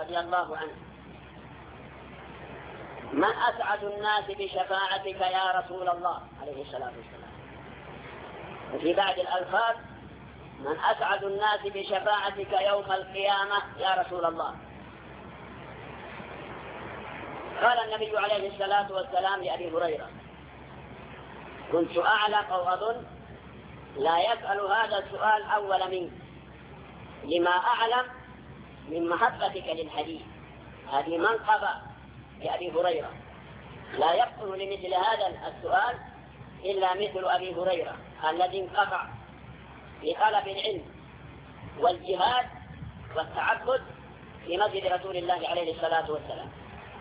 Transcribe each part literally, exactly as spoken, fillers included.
رضي الله عنه: من أسعد الناس بشفاعتك يا رسول الله عليه الصلاة والسلام. وفي بعض الألفاظ: من أسعد الناس بشفاعتك يوم القيامة يا رسول الله. قال النبي عليه الصلاة والسلام لأبي هريرة: كنت أعلم أو أظن لا يسأل هذا السؤال أول منك، لما أعلم من محبتك للحديث. هذه منقبة لأبي هريرة، لا يقبل لمثل هذا السؤال إلا مثل أبي هريرة الذي انقطع لطلب العلم والجهاد والتعبد في مسجد رسول الله عليه الصلاة والسلام.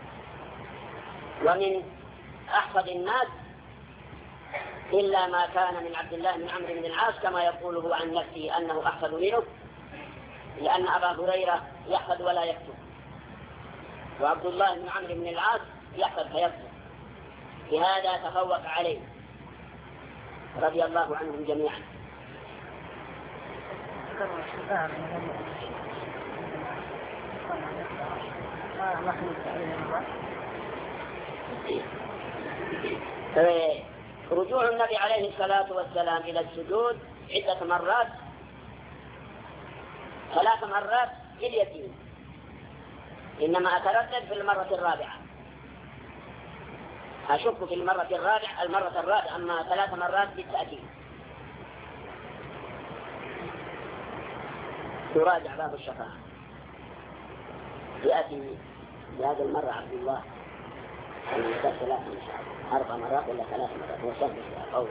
ومن أحفظ الناس إلا ما كان من عبد الله بن عمرو بن العاص، كما يقوله عن نفسه أنه أحفظ منه، لأن أبا هريرة يحفظ ولا يكتب، وعبد الله بن عمرو بن العاص يحفظ فيكتب، بهذا تفوق عليه رضي الله عنهم جميعا. رجوع النبي عليه الصلاة والسلام إلى السجود عدة مرات، ثلاث مرات لليتيم، إنما أتردد في المرة الرابعة، أشك في المرة الرابعة المرة الرابعة أما ثلاث مرات بالتأكيد. تراجع باب الشفاعة. يأتي بهذه المرة عبد الله ثلاث إن شاء الله، أربع مرات ولا ثلاث مرات، وصلت أولا.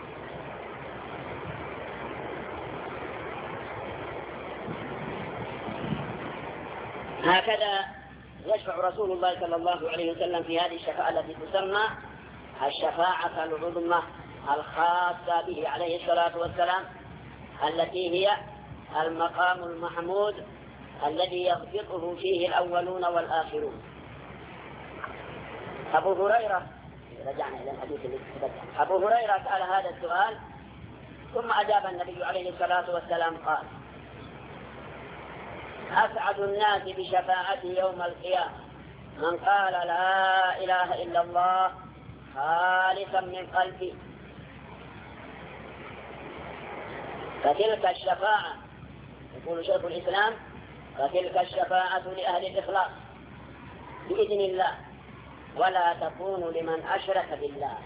هكذا يشفع رسول الله صلى الله عليه وسلم في هذه الشفاعة التي تسمى الشفاعة العظمى الخاصة به عليه الصلاة والسلام، التي هي المقام المحمود الذي يغبطه فيه الأولون والآخرون. أبو هريرة، رجعنا إلى الحديث الذي تبدأ، أبو هريرة سأل هذا السؤال، ثم أجاب النبي عليه الصلاة والسلام قال: أسعد الناس بشفاعتي يوم القيامة من قال لا إله إلا الله خالصا من قلبي. فتلك الشفاعة، يقول شيخ الإسلام، فتلك الشفاعة لأهل الإخلاص بإذن الله، ولا تكون لمن أشرك بالله.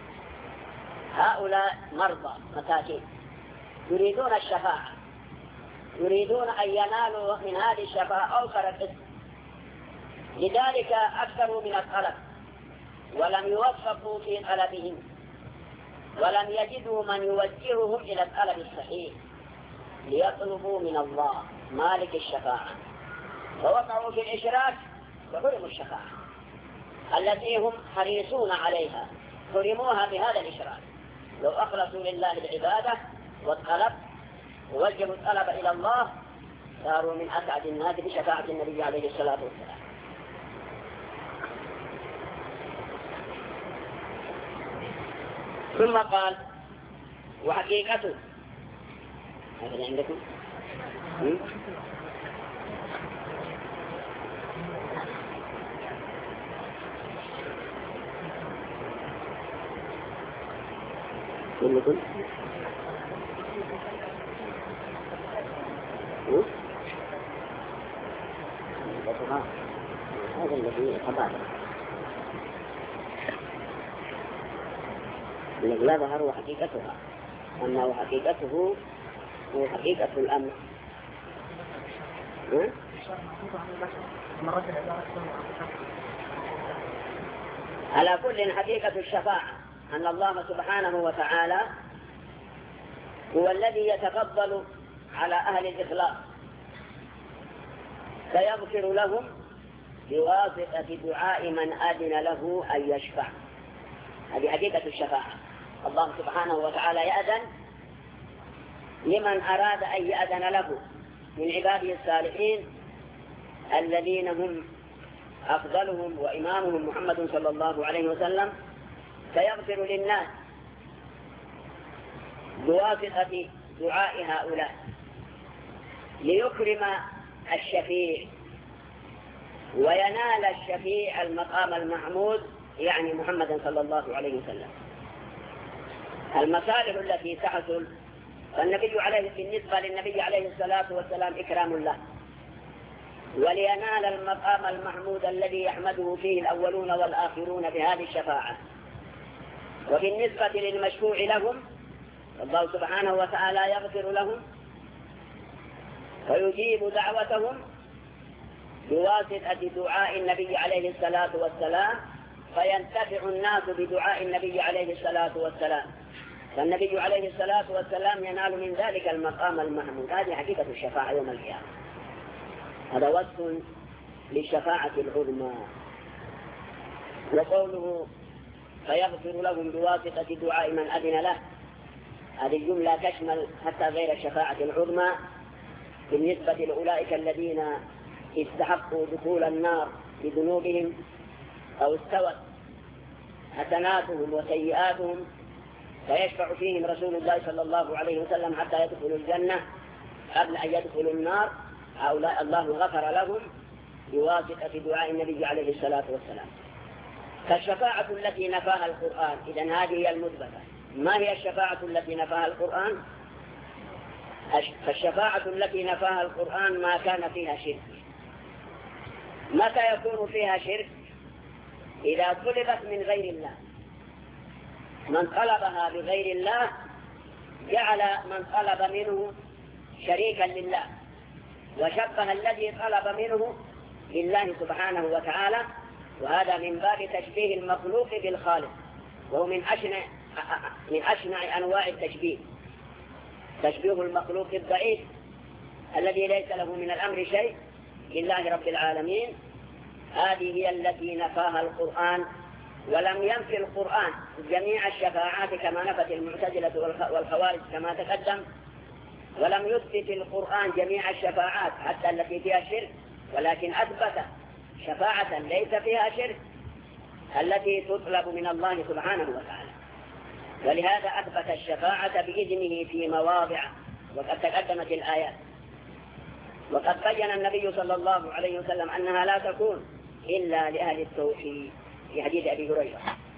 هؤلاء مرضى مساكين يريدون الشفاعة، يريدون أن ينالوا من هذه الشفاعة أوفر الاسم، لذلك أكثروا من الطلب ولم يوفقوا في طلبهم، ولم يجدوا من يوجههم إلى الطلب الصحيح ليطلبوا من الله مالك الشفاعة، فوقعوا في الإشراك وحرموا الشفاعة التي هم حريصون عليها، حرموها بهذا الإشراك. لو أخلصوا لله العبادة والطلب ووجهوا الطلب إلى الله صاروا من أسعد الناس بشفاعة النبي عليه الصلاة والسلام. ثم قال: وحقيقته، هذا عندكم كلكم هذا الذي تبادل الذي لا ظهر وحقيقتها، أنه حقيقته هو حقيقة الأمر. على كل حقيقة الشفاعة أن الله سبحانه وتعالى هو الذي يتفضل على أهل الإخلاص فيغفر لهم بواسطة دعاء من أذن له أن يشفع. هذه حقيقة الشفاعة. الله سبحانه وتعالى يأذن لمن أراد أن يأذن له من عباده الصالحين الذين هم أفضلهم وإمامهم محمد صلى الله عليه وسلم، فيغفر للناس بواسطة دعاء هؤلاء ليكرم الشفيع وينال الشفيع المقام المحمود يعني محمد صلى الله عليه وسلم. المصالح التي تحصل فالنبي عليه بالنسبة للنبي عليه الصلاة والسلام إكرام له، ولينال المقام المحمود الذي يحمده فيه الأولون والآخرون بهذه الشفاعة. وبالنسبة للمشفوع لهم الله سبحانه وتعالى يغفر لهم ويجيب دعوتهم بواسطة دعاء النبي عليه الصلاة والسلام، فينتفع الناس بدعاء النبي عليه الصلاة والسلام، فالنبي عليه الصلاة والسلام ينال من ذلك المقام المحمود. هذه حقيقة الشفاعة يوم القيامة. هذا وصف للشفاعة العظمى. وقوله فيغفر لهم بواسطة دعاء من أذن له، هذه الجملة تشمل حتى غير الشفاعة العظمى بالنسبة لأولئك الذين استحقوا دخول النار بذنوبهم أو استوت حسناتهم وسيئاتهم، فيشفع فيهم رسول الله صلى الله عليه وسلم حتى يدخلوا الجنة قبل أن يدخلوا النار. هؤلاء الله غفر لهم بواسطة دعاء النبي عليه الصلاة والسلام. فالشفاعة التي نفاها القرآن، إذن هذه هي المثبتة. ما هي الشفاعة التي نفاها القرآن؟ فالشفاعة التي نفاها القرآن ما كان فيها شرك. متى يكون فيها شرك؟ إذا طلبت من غير الله. من طلبها بغير الله جعل من طلب منه شريكا لله، وشبه الذي طلب منه لله سبحانه وتعالى، وهذا من باب تشبيه المخلوق بالخالق، وهو من أشنع من أشنع أنواع التشبيه، تشبيه المخلوق الضعيف الذي ليس له من الأمر شيء لله رب العالمين. هذه هي التي نفاها القرآن، ولم ينفي القرآن جميع الشفاعات كما نفت المعتزلة والخوارج كما تقدم، ولم يثبت القرآن جميع الشفاعات حتى التي فيها شرك، ولكن أثبت شفاعة ليس فيها شرك التي تطلب من الله سبحانه وتعالى. ولهذا أثبت الشفاعة بإذنه في مواضع وقد تقدمت الآيات. وقد بين النبي صلى الله عليه وسلم أنها لا تكون إلا لأهل التوحيد في حديث أبي هريرة.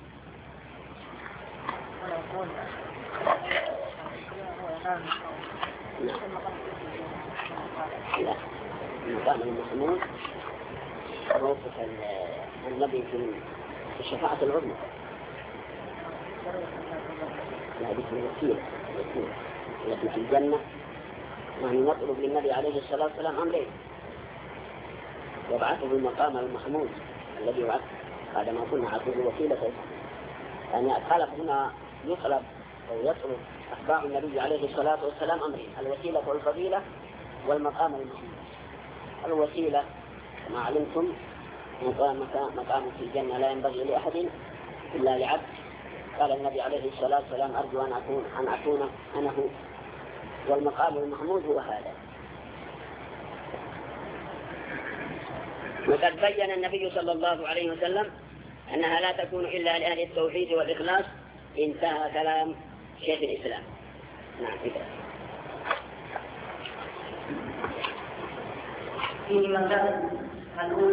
لا، المقام المحمود موقف النبي في الشفاعة العظمى. هذه الوسيلة التي في الجنة، نحن نطلب للنبي عليه الصلاة والسلام أمرين: يبعثه المقام المحمود الذي يبعث، هذا ما كنا عطيه وسيلة، يعني الطلب هنا يطلب أو يطلب أتباع النبي عليه الصلاة والسلام أمرين: الوسيلة والفضيلة والمقام المحمود. الوسيلة كما علمتم مقام في الجنة لا ينبغي لأحد إلا لعبد، قال النبي عليه الصلاة والسلام: أرجو أن أكون أن أكون أنا هو. والمقام المحمود هو هذا. وقد بين النبي صلى الله عليه وسلم أنها لا تكون إلا لأهل التوحيد والإخلاص. انتهى كلام شيخ الإسلام. نعم كده. في